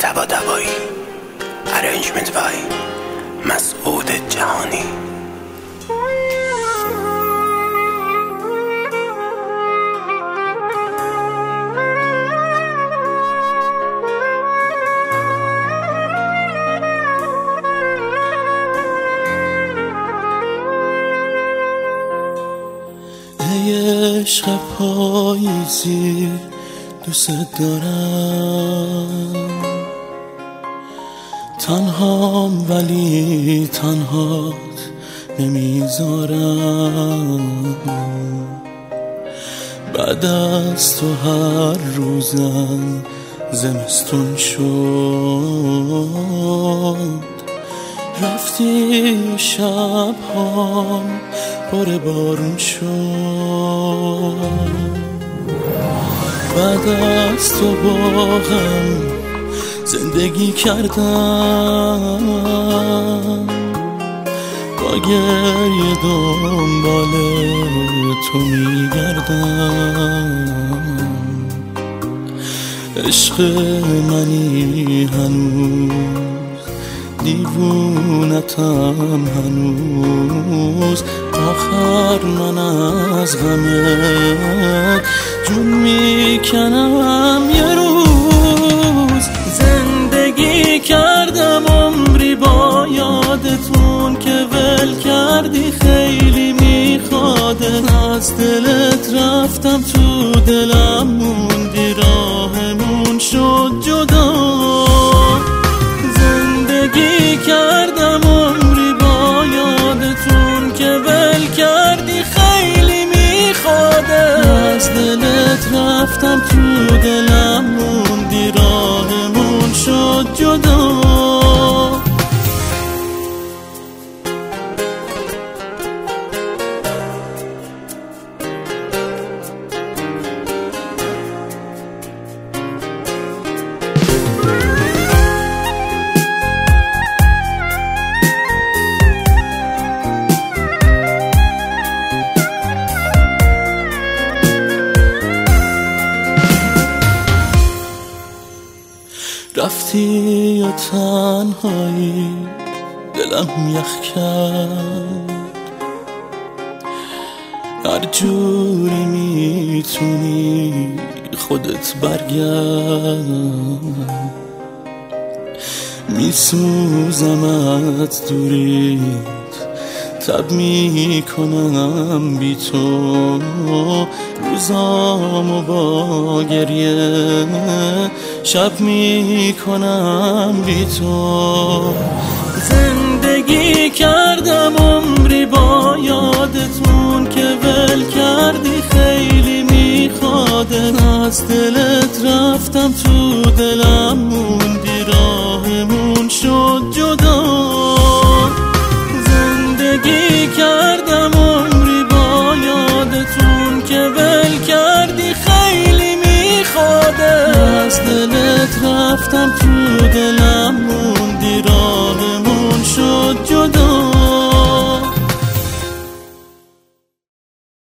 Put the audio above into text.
طباطبایی ارنجمنت بای مسعود جهانی. ای عشق پاییزی دوست دارم، تنهام ولی تنهات نمیذارم. بعد از تو هر روزم زمستون شد، رفتی و شب‌هام پر بارون شد. بعد از تو با هم زندگی کردم، با گریه دنبال تو میگردم. عشق منی هنوز، دیوونتم هنوز، آخر من از غمت جون میکنم. یه روز زندگی کردم عمری با یادتون که ول کردی، خیلی میخواده از دلت رفتم تو دلم موندی، راهمون شد جدا. زندگی کردم عمری با یادتون که ول کردی، خیلی میخواده از دلت رفتم تو دلم موندی، راهمون شد جدا. رفتی و تنهایی دلم یخ کرد، هر جوری میتونی خودت برگرد. میسوزمت دوریت، تب میکنم بی تو، روزامو با گریه شب میکنم بی تو. زندگی کردم عمری با یادتون که ول کردی، خیلی میخواده از دلت رفتم تو دلم موندی، راهمون شد جدا. زندگی کردم عمری با یادتون که ول کردی، خیلی میخواده از دلت رفتم تو دلم موندی، راهمون شد جدا.